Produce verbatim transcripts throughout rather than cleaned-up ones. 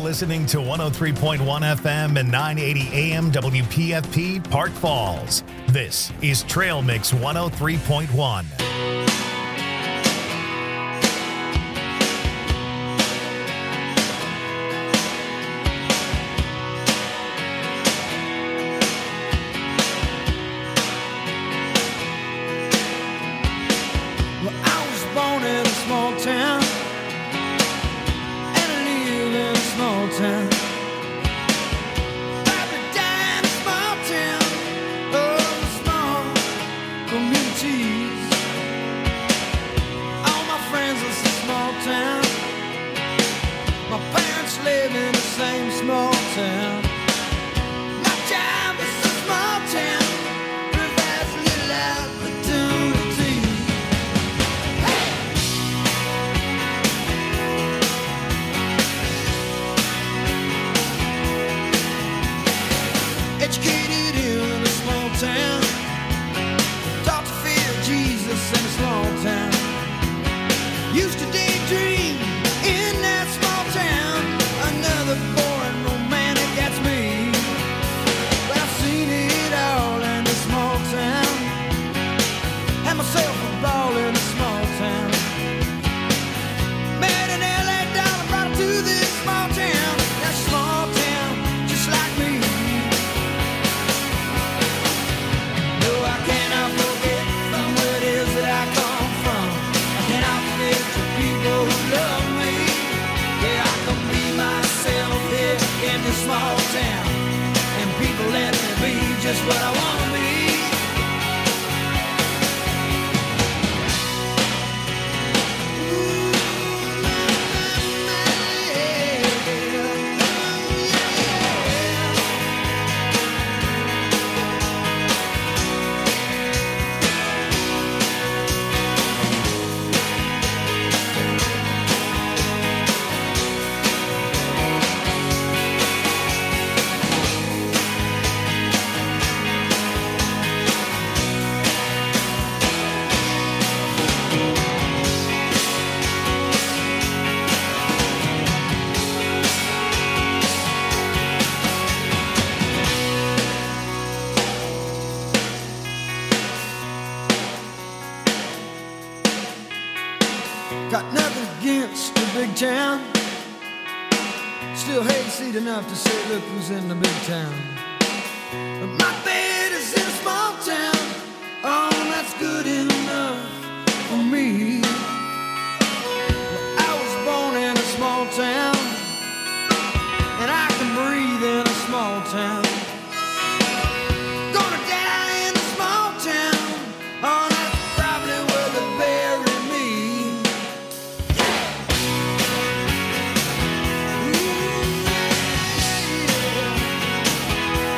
listening to one oh three point one F M and nine eighty A M W P F P Park Falls. This is Trail Mix one oh three point one. Got nothing against the big town. Still hate to see it enough to say, look who's in the big town. But my bed is in a small town. Oh, that's good enough for me. Well, I was born in a small town, and I can breathe in a small town. Gonna die in a small town. Oh, that's probably where they bury me. Ooh, yeah.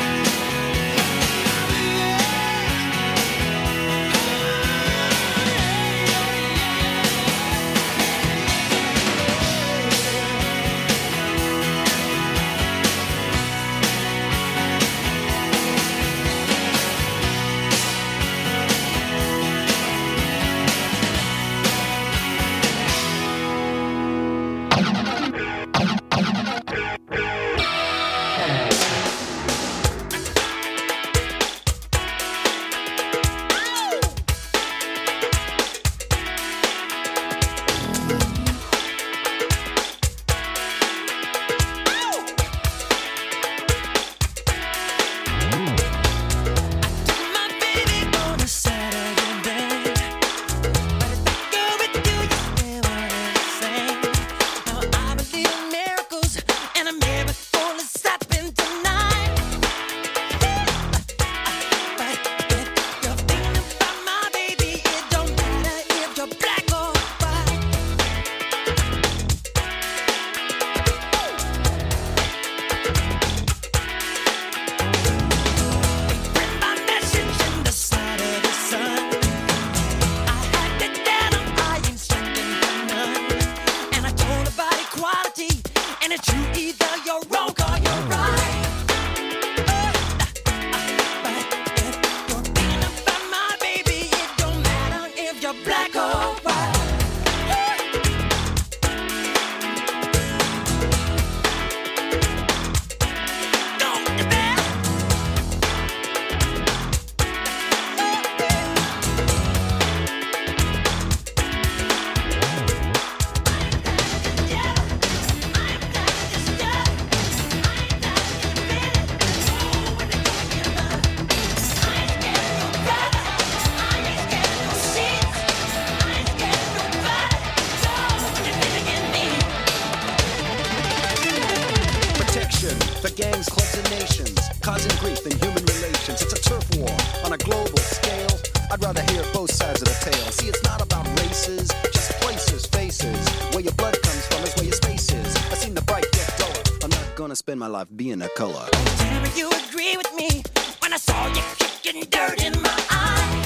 spend my life being a color. Tell me you agree with me when I saw you kicking dirt in my eye.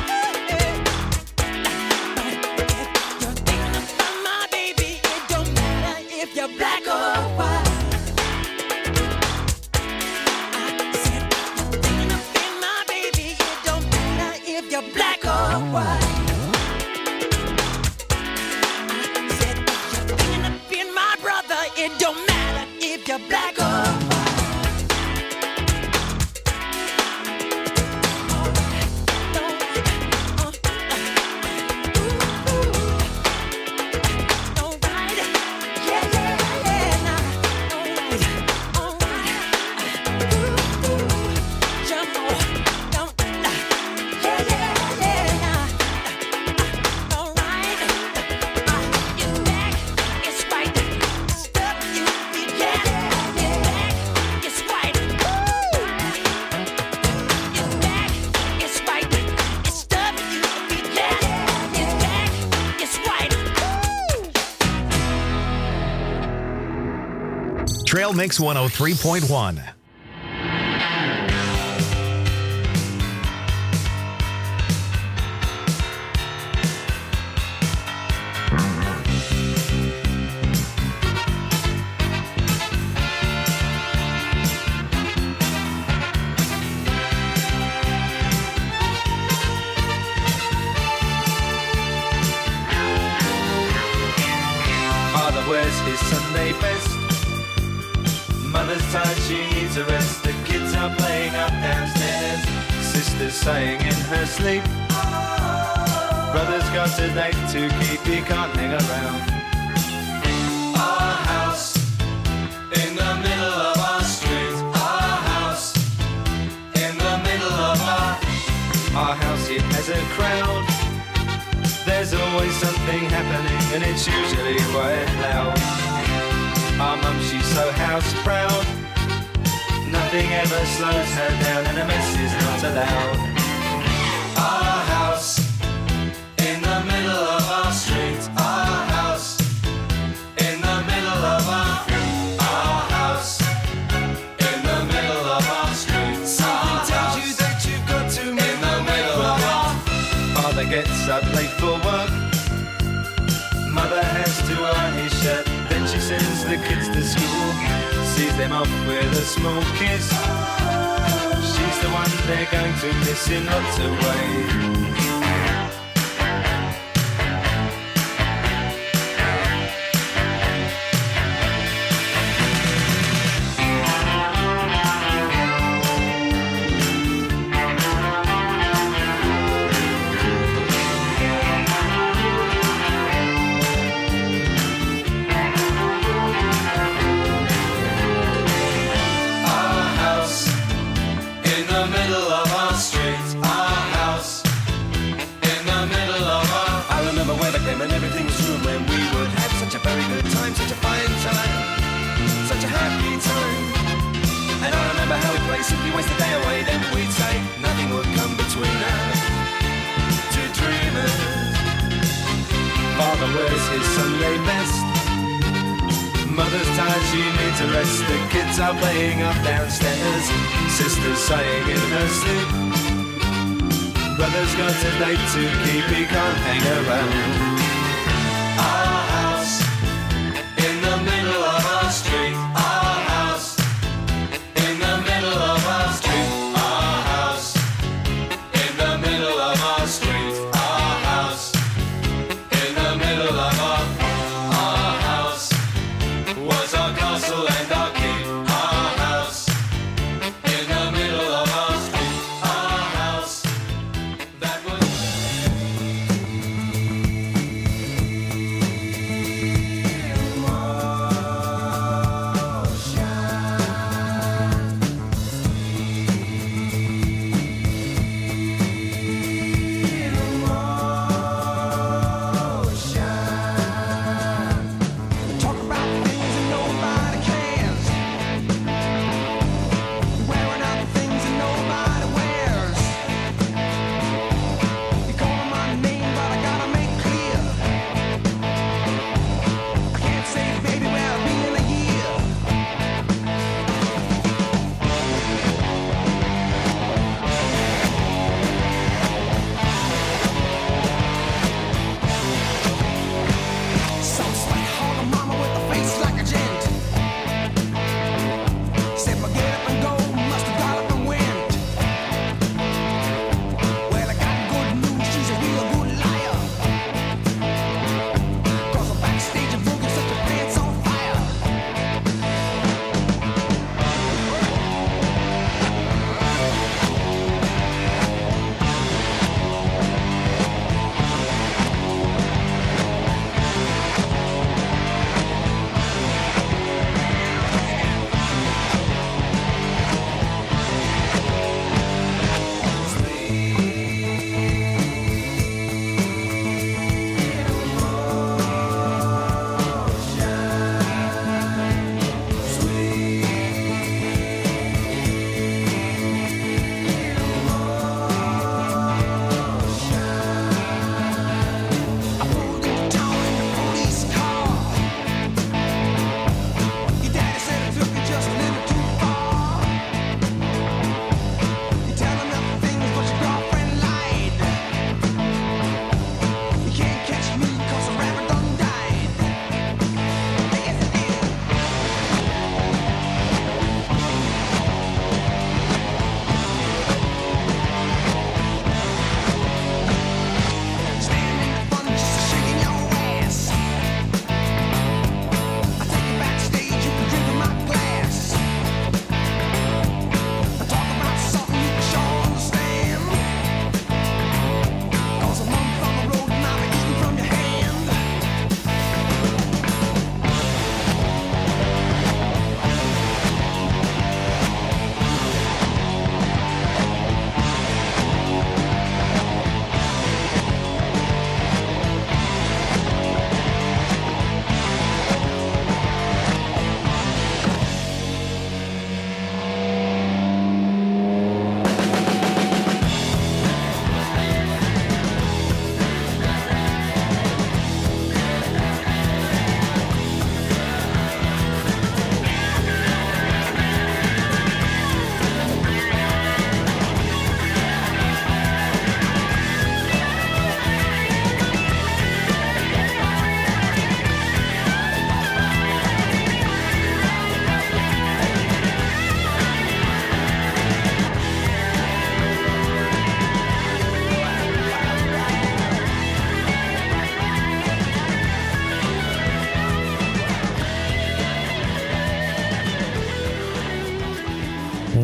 You're thinking about my baby. It don't matter if you're black or white. I said you're thinking about my baby. It don't matter if you're black or white. I said you're thinking about my brother. It don't matter if you're black or white. Trail Mix one oh three point one. Father wears his Sunday best. Mother's tired, she needs a rest. The kids are playing up downstairs. Sister's sighing in her sleep. Brother's got a date to keep, he can't hang around. Our house in the middle of our street. Our house in the middle of our Our house, it has a crowd. There's always something happening and it's usually quite loud. Our mum, she's so house proud. Nothing ever slows her down and a mess is not allowed. Our house in the middle of our street. Our house in the middle of our Our house in the middle of our street. Something tells you that you've got to move in the middle of our Father gets up late for work. Mother has to iron his shirt. Then she sends the kids to school, sees them off with a small kiss. She's the one they're going to miss in lots of ways. And everything was true when we would have such a very good time, such a fine time, such a happy time. And I remember how we'd play, simply waste the day away. Then we'd say nothing would come between us, two dreamers. Father wears his Sunday best. Mother's tired, she needs a rest. The kids are playing up downstairs. Sister's sighing in her sleep. Brother's got a date to keep, he can't hang around. Our house in the middle of our street. Our house in the middle of our street. Our house in the middle of our street. Our house in the middle of our Our house was our castle and our keep. Our house in the middle of our street. Our house that was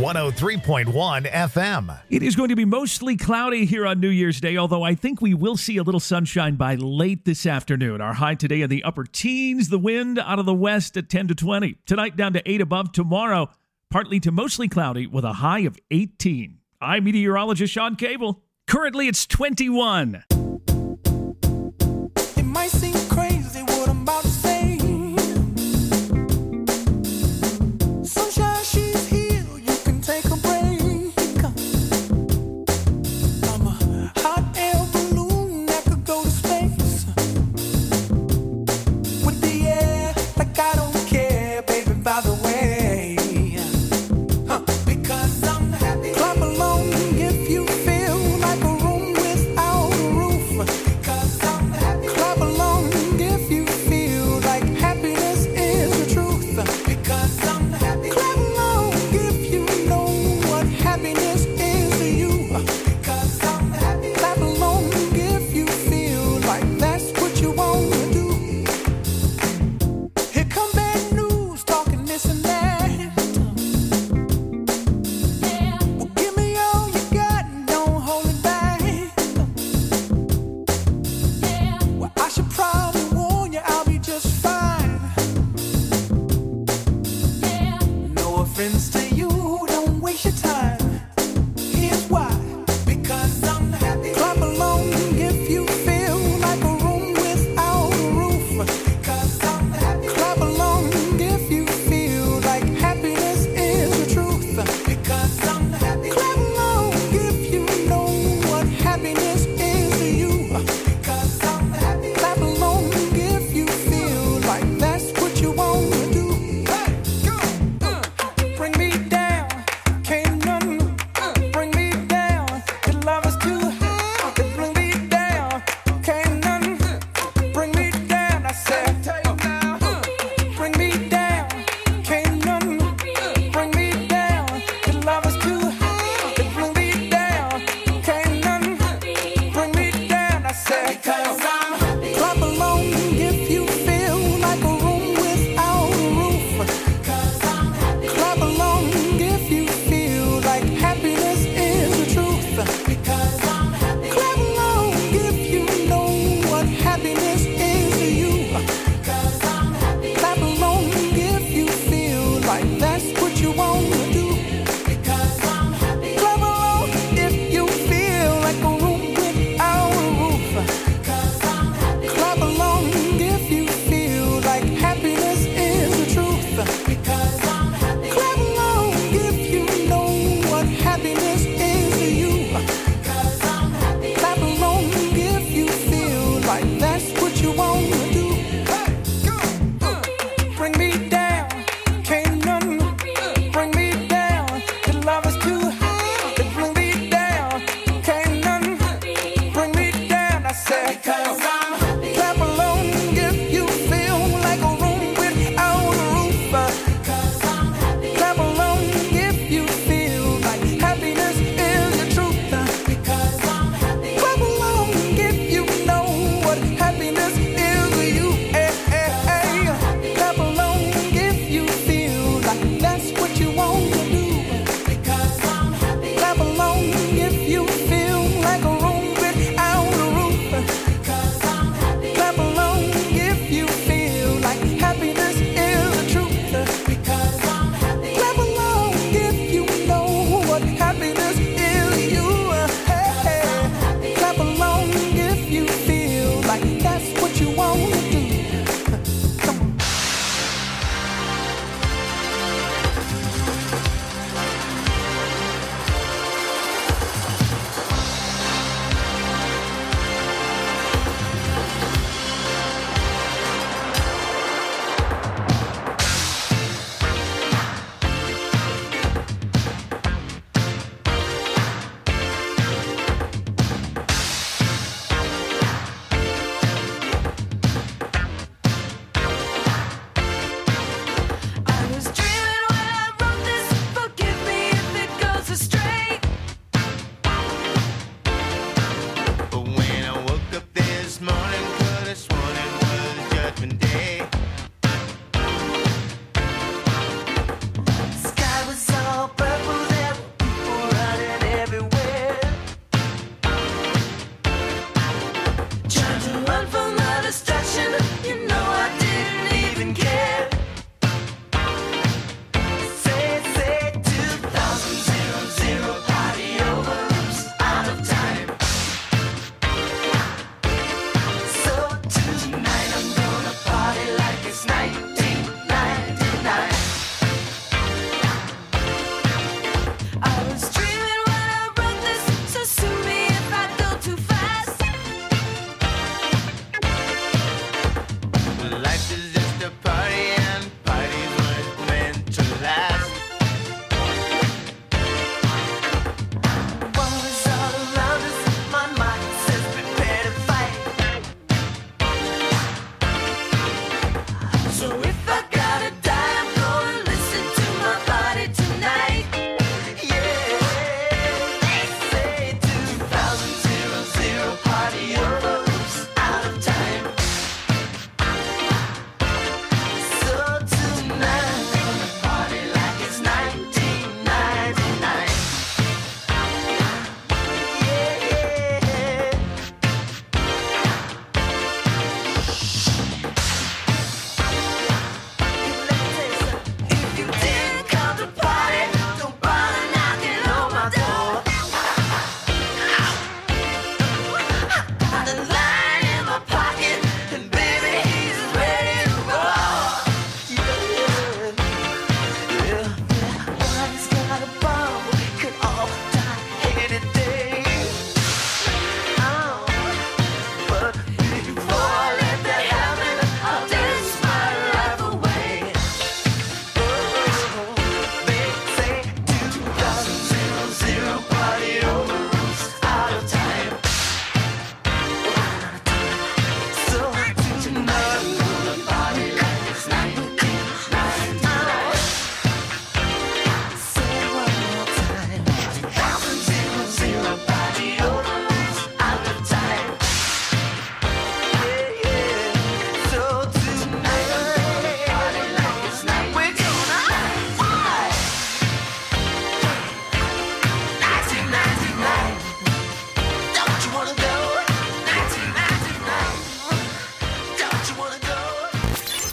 one oh three point one F M. It is going to be mostly cloudy here on New Year's Day, although I think we will see a little sunshine by late this afternoon. Our high today in the upper teens, the wind out of the west at ten to twenty. Tonight down to eight above. Tomorrow, partly to mostly cloudy with a high of eighteen. I'm meteorologist Sean Cable. Currently, it's twenty-one. It might seem crazy what I'm about to say. Sunshine, she's here, you can take a break. I'm a hot air balloon that could go to space. With the air, like I don't care, baby, by the way. Huh, because I'm happy. Clap along if you feel like a room without a roof.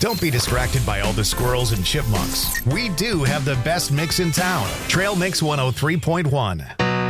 Don't be distracted by all the squirrels and chipmunks. We do have the best mix in town. Trail Mix one oh three point one.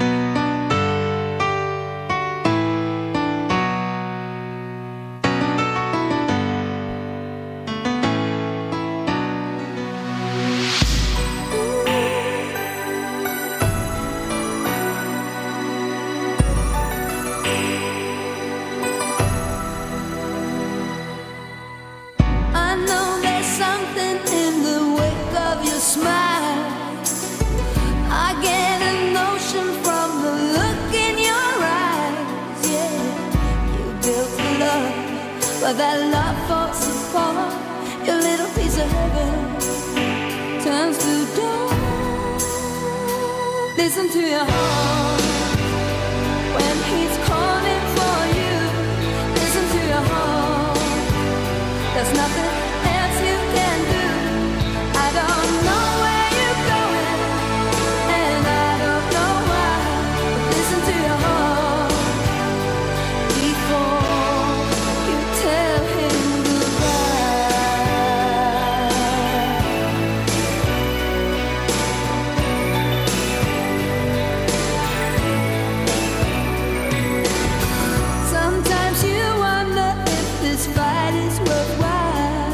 But that love falls apart. Your little piece of heaven turns to dawn. Listen to your heart when he's calling for you. Listen to your heart. There's nothing else you can do. I don't know where you're going, and I don't know why. But listen to your heart before tell him goodbye. Sometimes you wonder if this fight is worthwhile.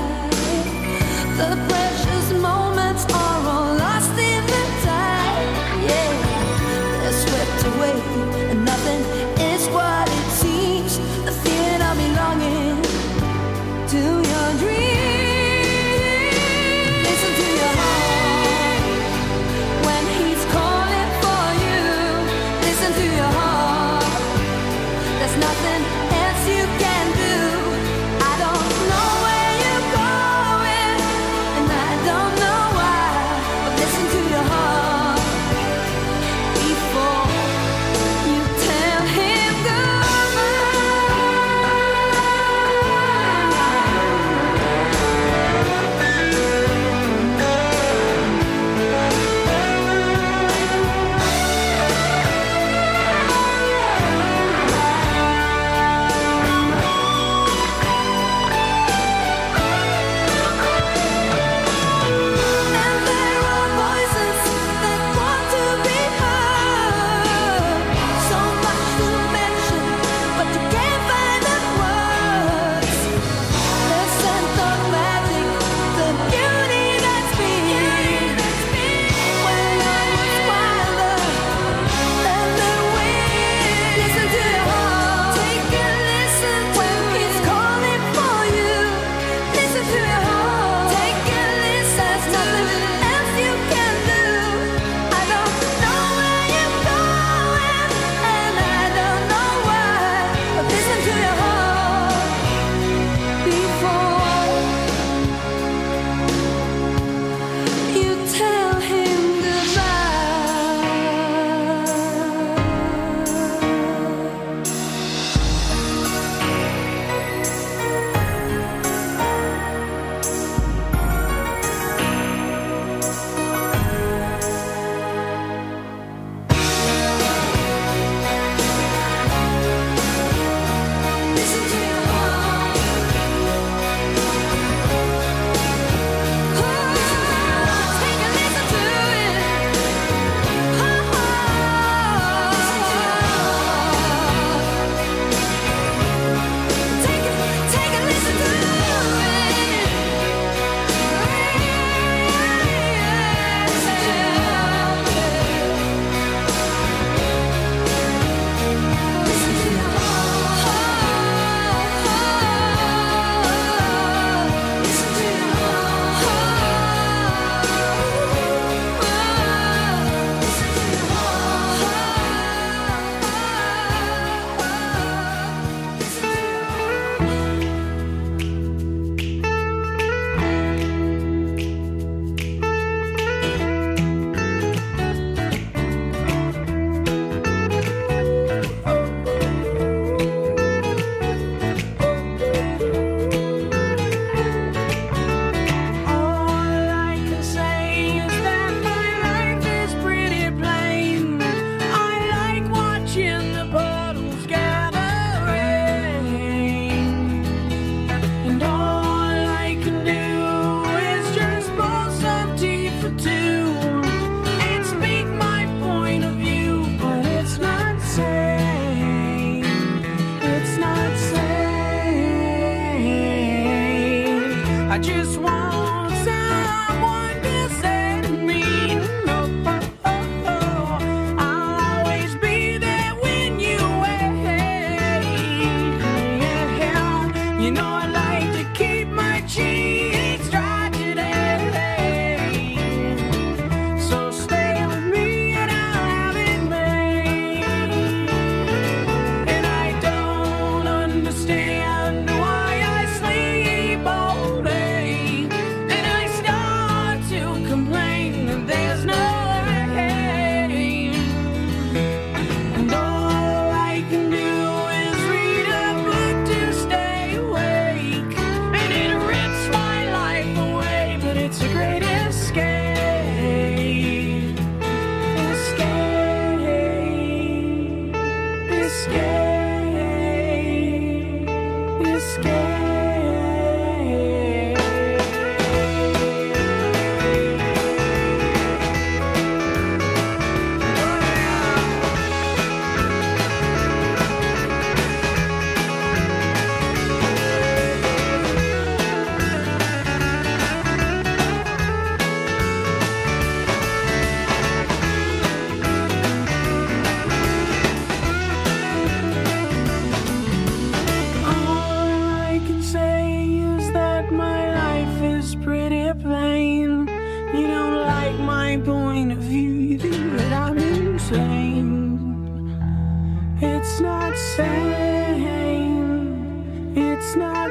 I just want someone to say to me, no, oh, oh, oh, I'll always be there when you wait. Yeah, you know I like to keep my cheeks dry today. So stay with me and I'll have it made. And I don't understand why I sleep all day. And I start to complain that there's no rain. And all I can do is read a book to stay awake. And it rips my life away, but it's a great escape. Escape. Escape. All I can say is that my life is pretty plain. You don't like my point of view, you think that I'm insane. It's not sane. It's not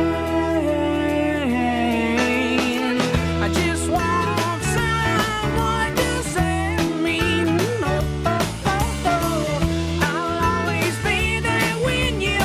sane. I just want someone to say to me, oh, oh, oh, oh, I'll always be there when you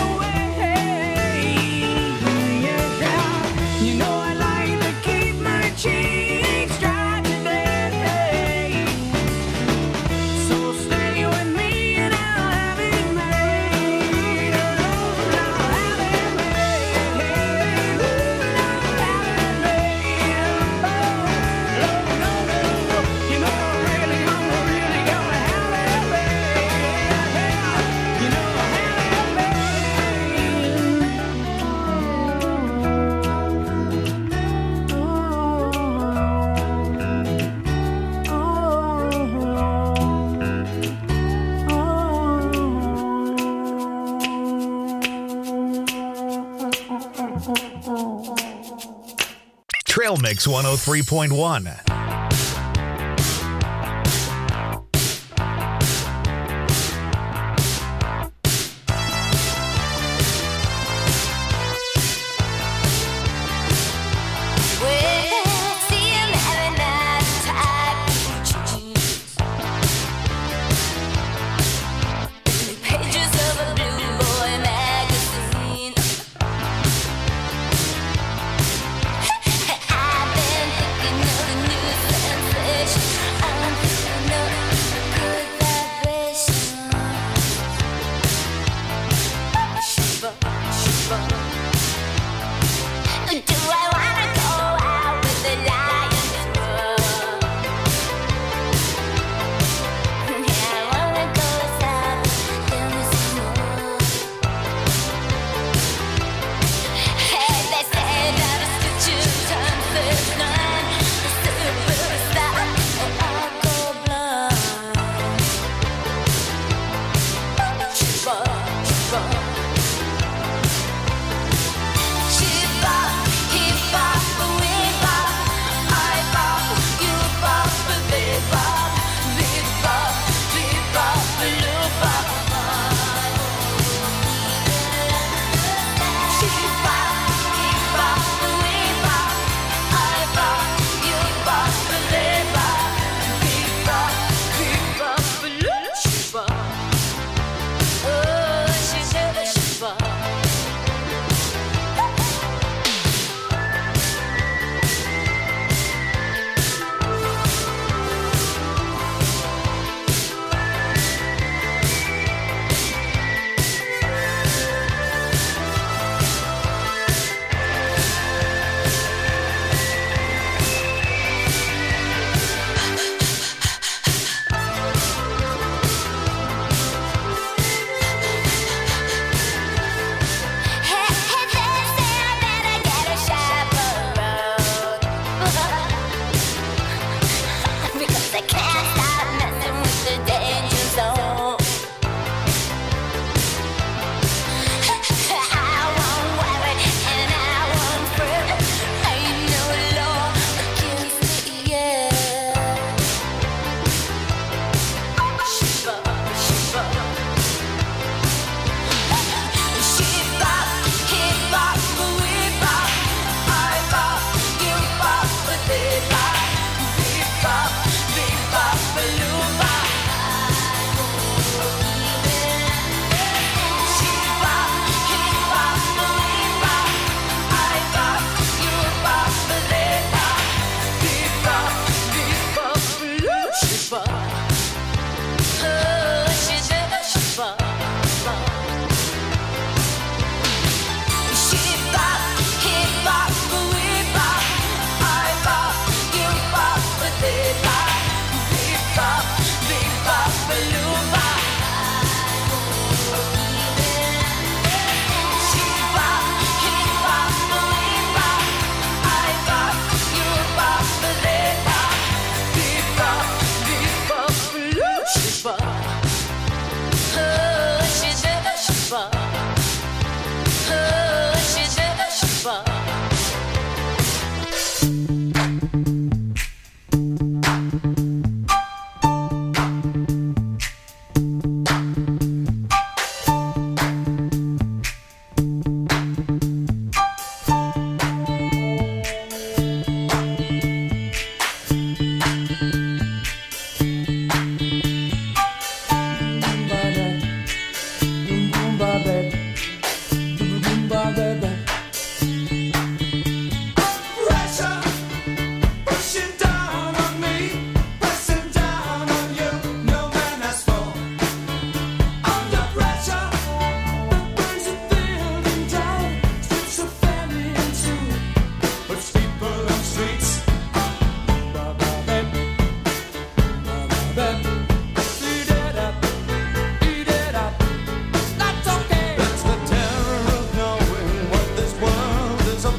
wait. Yeah, you know I like to keep my cheeks dry today. So stay with me and I'll have it made. I'll have it made. I'll have it made. Oh, no, no, no. You know I really, I'm really gonna have it made. You know I have Trail Mix one oh three point one. Pages of a blue boy magazine. I've been thinking of the new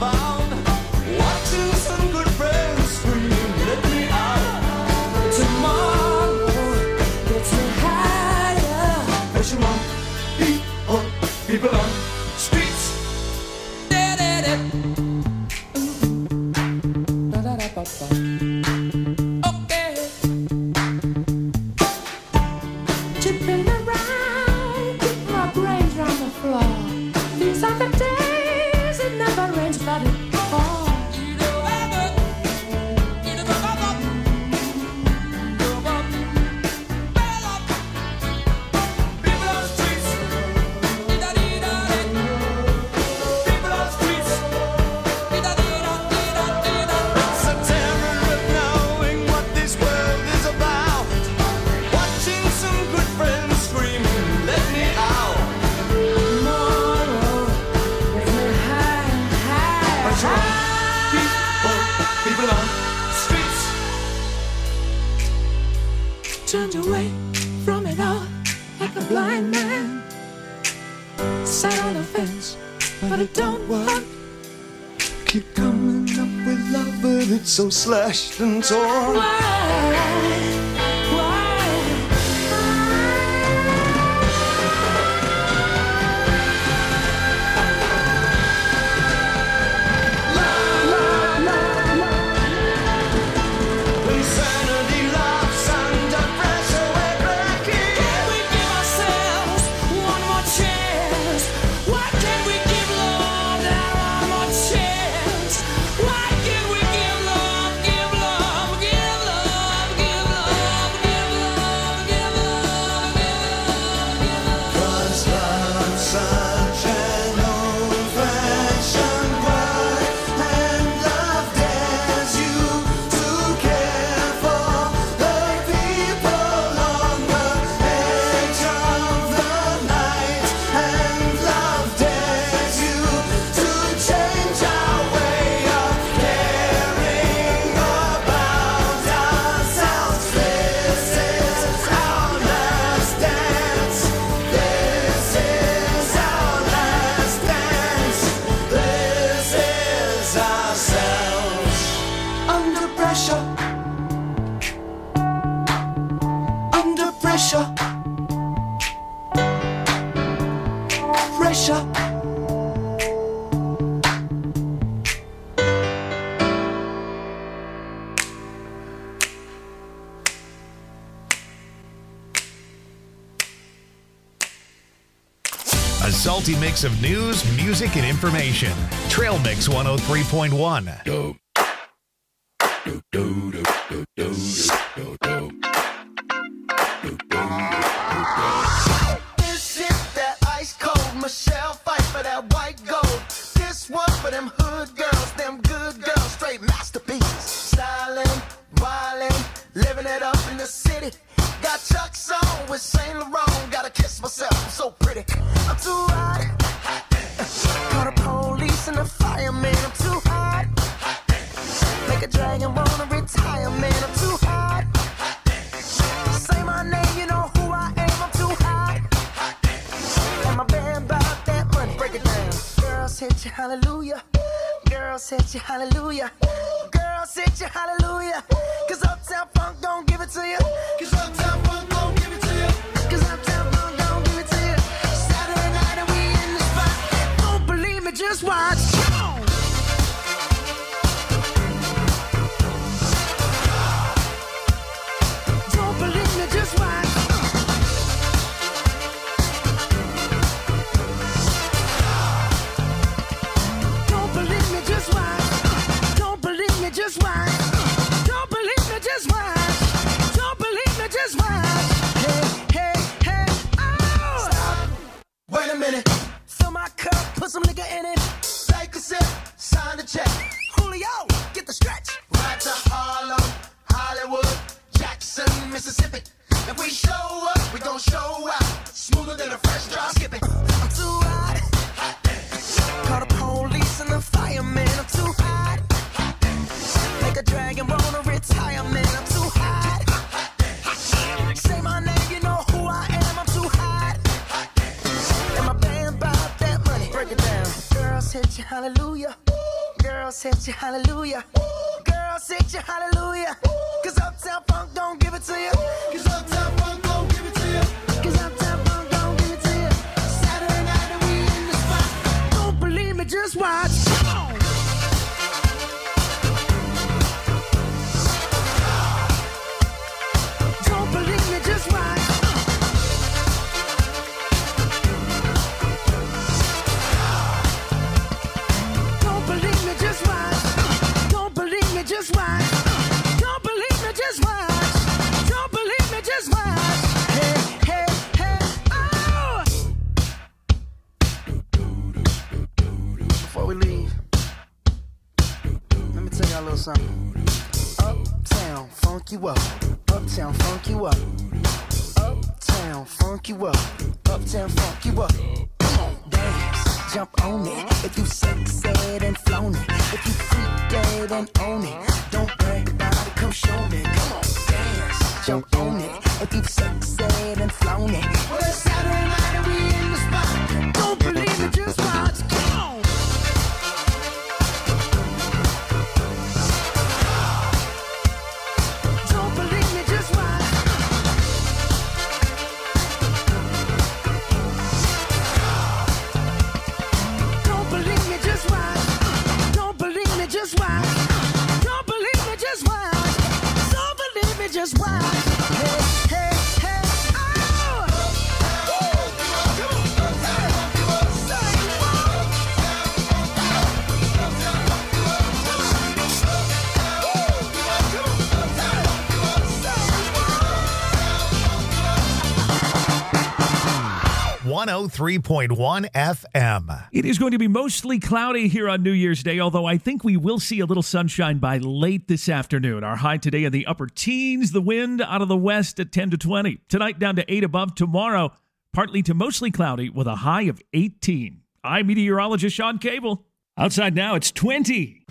about watching some good friends scream, let me out. Tomorrow gets me higher. What you want? People, people on streets. Okay. Chipping around, keep my brains round the floor. These are the days it never rains, but it falls. People on streets. People on streets. So tired of knowing what this world is about. Watching some good friends screaming, let me out. Tomorrow gets me higher, What's higher, wrong? higher. People, people on streets. Turned away from it all like a blind man. Sat on the fence, but it don't work. Keep coming up with love, but it's so slashed and torn. Why? Why? Insanity laughs under pressure, we're breaking. Can we give ourselves one more chance? Why can't we give love that one more chance? Why can't we give love, give love, give love, give love, give love, give love, give love? Cause love's such an old-fashioned word, and love dares you to care for the people on the edge of the night, and love dares you to change our way of caring about ourselves. This is our last dance. This is our last dance. This is ourselves. Under pressure. Under pressure. Pressure. A salty mix of news, music, and information. Trail Mix one oh three point one. This is that ice cold Michelle fight for that white gold. This one for them hood girls, them good girls, straight masterpieces. Styling, wildin', living it up in the city. Got Chuck's on with Saint Laurent. Gotta kiss myself, I'm so pretty. I'm too hot. Call the police and the fireman. I'm too hot. Make a dragon wanna retire, man. I'm too hot. Say my name, you know who I am. I'm too hot. And my band bought that money. Break it down. Girls hit you, hallelujah. Girls hit you, hallelujah. Girls hit you, hallelujah. Cause Uptown Funk don't give it to you. Cause Uptown Funk don't give it to you. Cause Uptown Funk don't give it to you. Saturday night and we in the spot. Don't believe me, just watch. Come on. Don't believe me, just watch. Don't believe me, just watch. Don't believe me, just watch. Don't believe me, just watch. Don't believe me, just watch. Hey, hey, hey, oh! Stop. Wait a minute. Fill my cup, put some nigga in it. Take a sip, sign the check. Julio, get the stretch. Right to Harlem, Hollywood, Jackson, Mississippi. If we show up, we gon' show out. Smoother than a fresh drop skipping. I'm too hot. Call the police and the fireman. I'm too hot. Make a dragon wanna retire, man. I'm too hot. Say my name, you know who I am. I'm too hot. And my band bought that money. Break it down. Girls hit you, hallelujah. Girls hit you hallelujah. Girls hit you hallelujah. Cause Uptown Funk don't give it to you. Cause Uptown Funk don't give it to you. Cause Uptown Funk don't give it to you. Saturday night and we in the spot. Don't believe me, just watch. Come on. Don't believe me, just watch. Don't believe me, just watch. Don't believe me, just watch. Don't believe me, just watch. Don't believe me, just watch. Hey, hey, hey, oh! Before we leave, let me tell y'all a little something. Uptown, funk you up. Uptown, funk you up. Uptown, funk you up. Uptown, funk you up. Come on, dance, jump on it. If you sexed and flown it. If you freak dead and own it. Don't brag about it, come show me. Come on, dance, jump on it. If you sexed and flown it. Well, it's Saturday night and we in the spot. Don't believe it, just watch. Come on. Don't believe me, just watch. Don't believe me, just watch. Don't believe me, just watch. Don't believe me, just watch. Don't believe me, just watch. Hey, hey, hey, oh! one oh three point one F M. It is going to be mostly cloudy here on New Year's Day, although I think we will see a little sunshine by late this afternoon. Our high today in the upper teens, the wind out of the west at ten to twenty. Tonight down to eight above. Tomorrow, partly to mostly cloudy with a high of eighteen. I'm meteorologist Sean Cable. Outside now, it's twenty.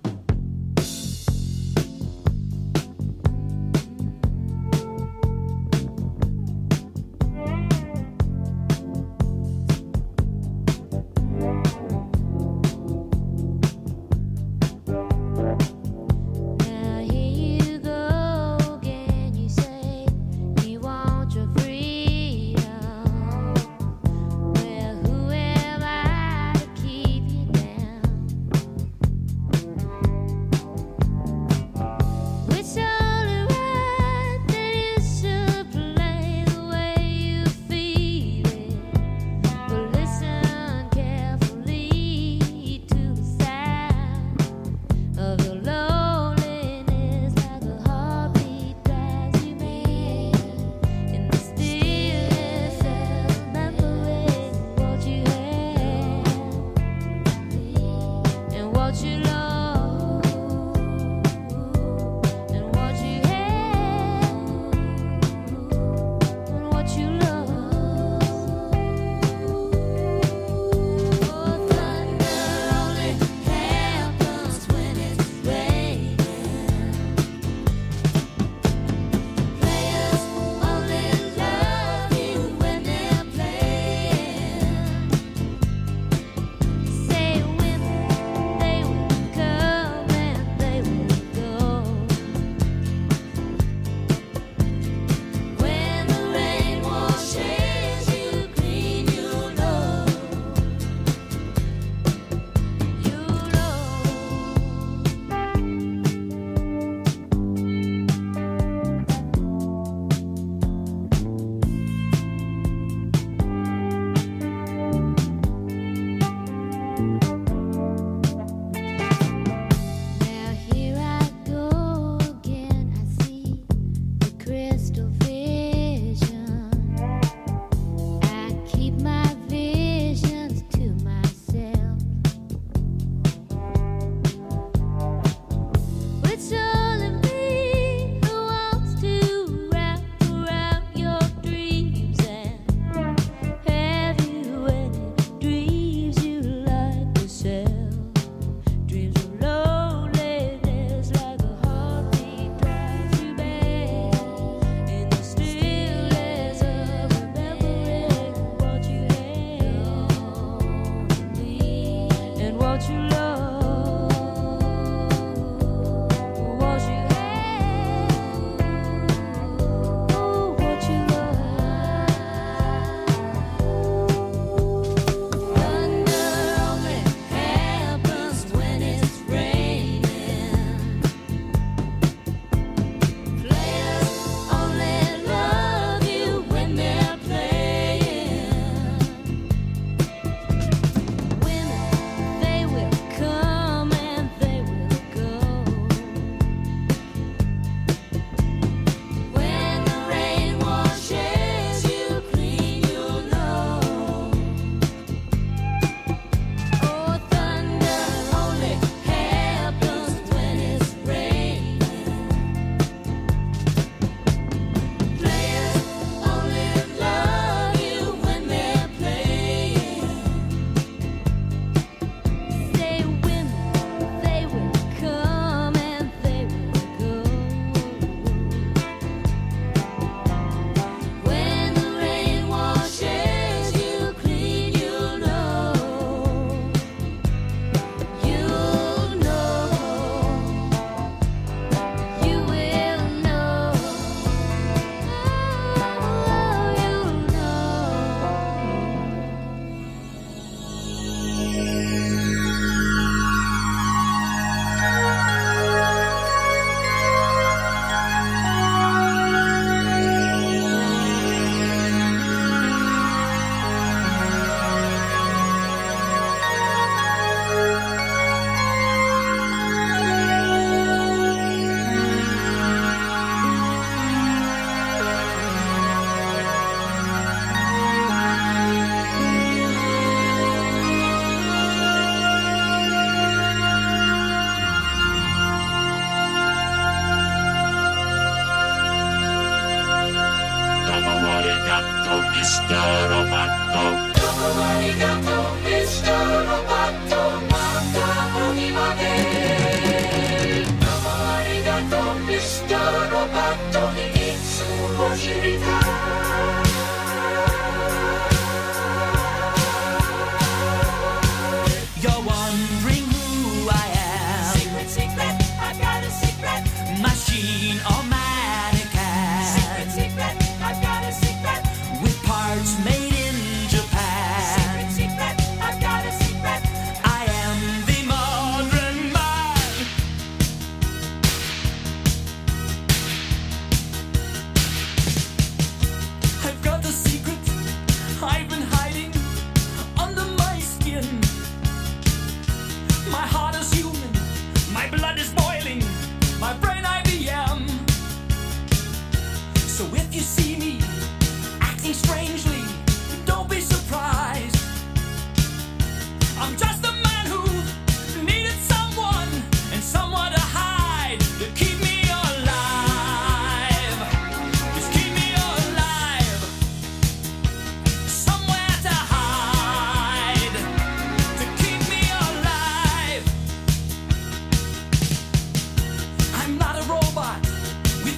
Now here you go again. You say you want your freedom. Well, who am I to keep you down?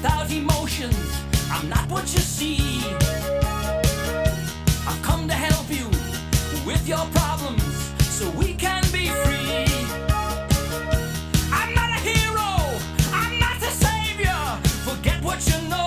without emotions. I'm not what you see. I've come to help you with your problems so we can be free. I'm not a hero, I'm not the savior. Forget what you know.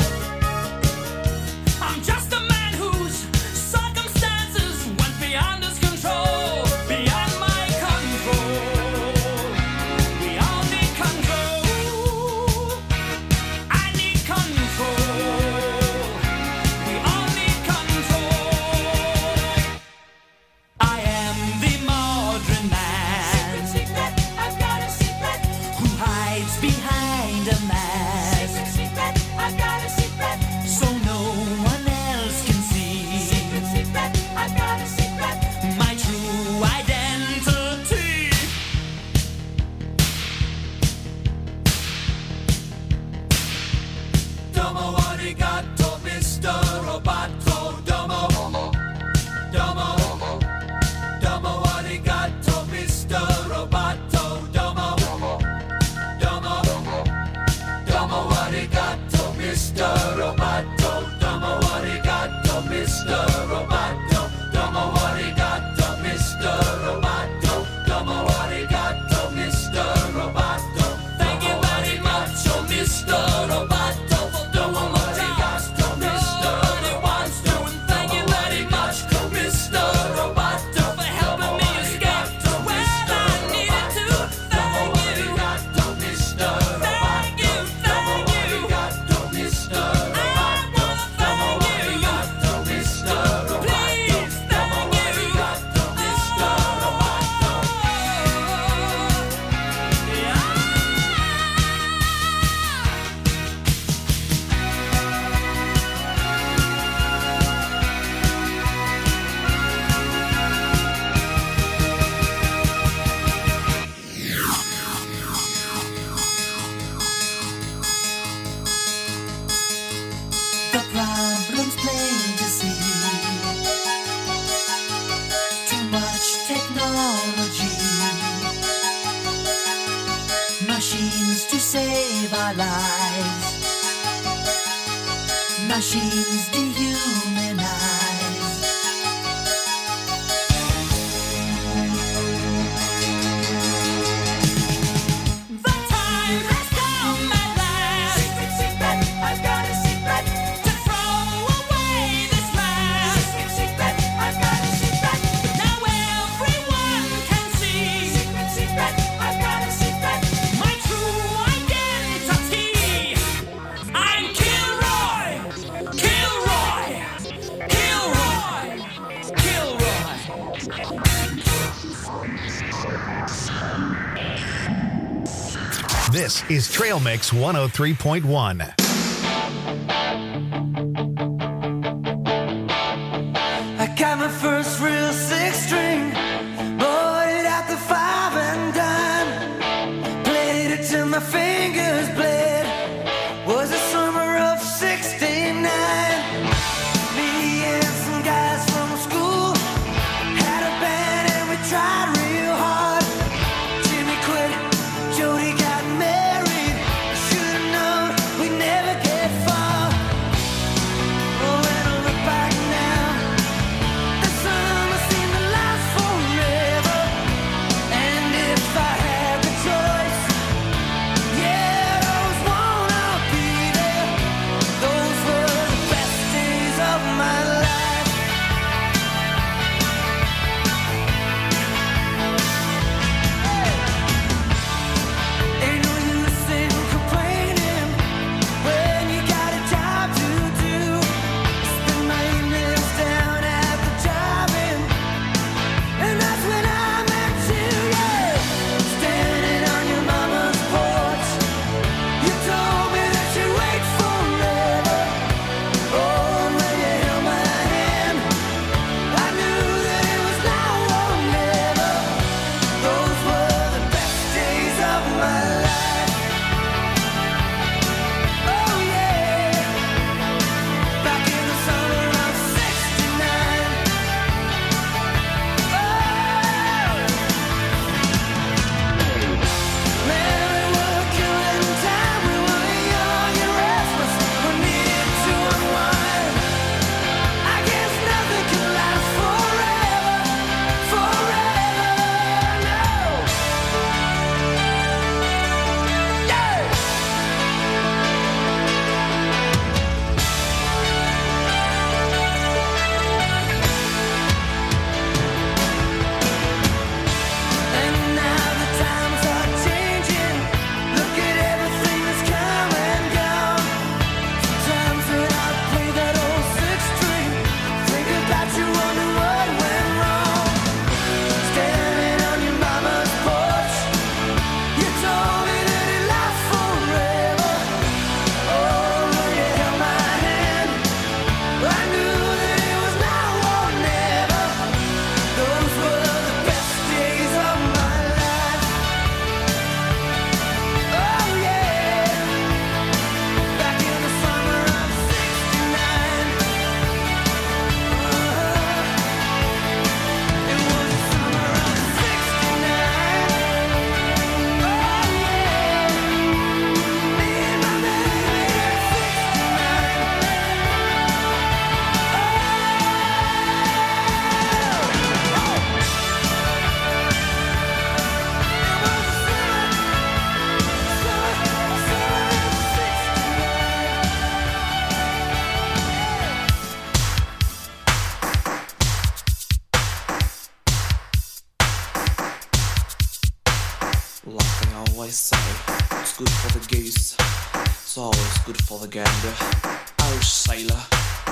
I'm just a man whose circumstances went beyond his control, beyond my control. We all need control. I need control. We all need control. I am the modern man. Secret, secret, I've got a secret. Who hides behind a mask. Secret, secret, I've got a secret. So no one else can see. Secret, secret, I've got a secret. My true identity. Domo arigato, Mister Roboto. Domo, domo, domo arigato, Mister Roboto. Domo, domo, domo arigato, Mister Roboto. Domo arigato, Mister Roboto. Domo arigato, Mister Roboto. Domo arigato, Mister Roboto. Thank you very much, oh Mister Roboto. Domo arigato, Mister Roboto. Thank you very much, Mister Roboto, for helping me escape when I needed to. Thank you, Mister Thank you, thank you. Mister Roboto. Thank you, Mister Roboto. Please, thank you, Mister Roboto. The problem's plain to see. Too much technology. Machines to save our lives. Machines dehumanize. The time has come at last. Secret, secret, I've got a secret. To throw away this mask. Secret, secret, I've got a secret. Now everyone can see. Secret, secret, I've got a secret. My true identity. I'm Kilroy. Kilroy. Kilroy. Kilroy. This is Trail Mix one oh three point one. I got my first real six string, bought it at the five and dime. Played it till my fingers bled. Was the summer of sixty-nine. Me and some guys from school had a band and we tried real hard. Jimmy quit, Jody got married. Should've known we'd never get far. Oh, when I look back now, the summer seemed to last forever. And if I had the choice, yeah, always say what's good for the goose is always good for the gander. Irish sailor.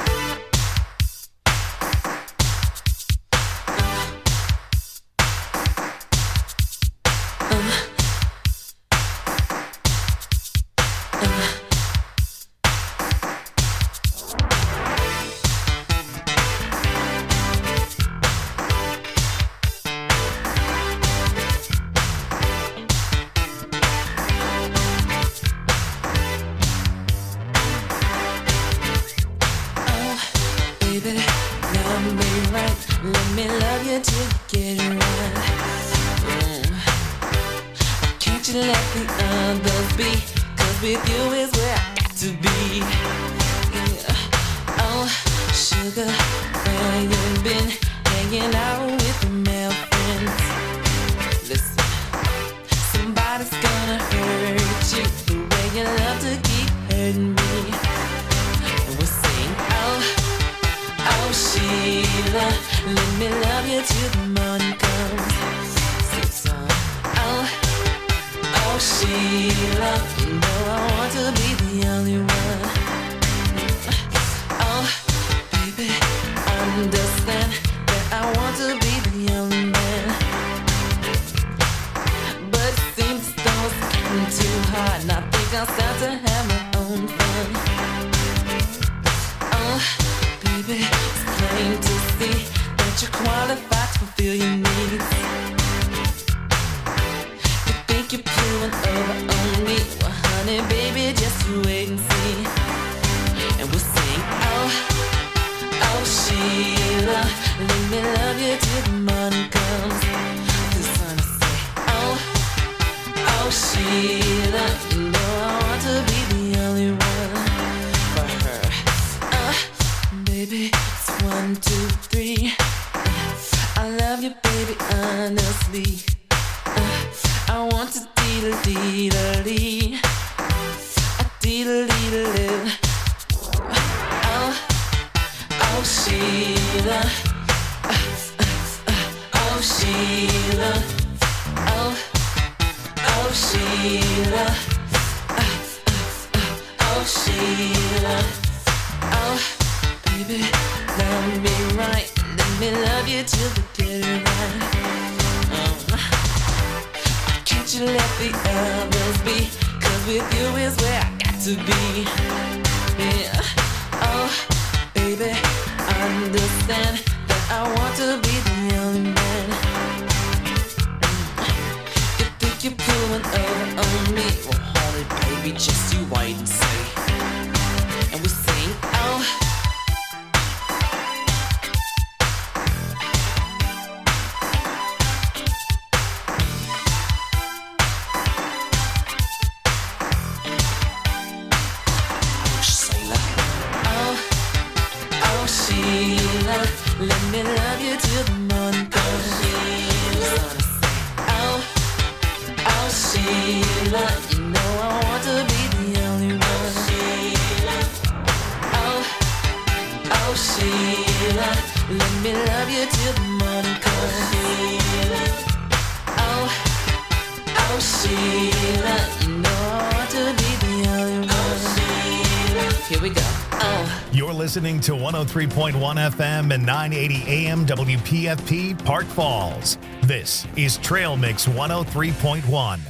Listening to one oh three point one F M and nine eighty A M W P F P Park Falls. This is Trail Mix one oh three point one.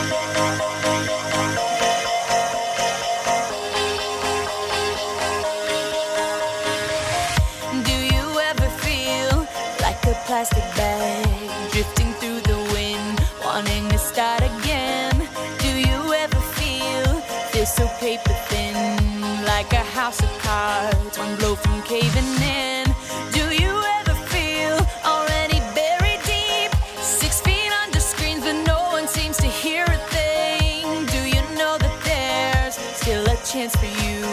Do you ever feel like a plastic bag drifting through the wind, wanting to start again? Do you ever feel this so paper thin, like a house of cards, one blow from caving in? Do you ever feel already buried deep, six feet under screens, but no one seems to hear a thing? Do you know that there's still a chance for you